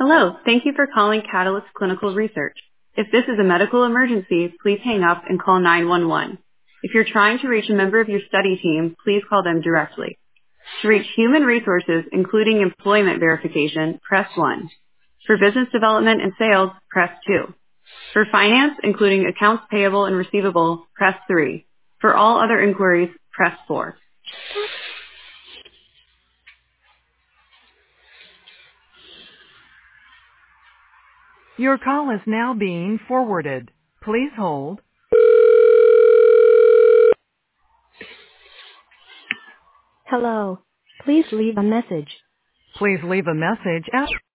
Hello, thank you for calling Catalyst Clinical Research. If this is a medical emergency, please hang up and call 911. If you're trying to reach a member of your study team, please call them directly. To reach human resources, including employment verification, press 1. For business development and sales, press 2. For finance, including accounts payable and receivable, press 3. For all other inquiries, press 4. Your call is now being forwarded. Please hold. Hello. Please leave a message. Please leave a message after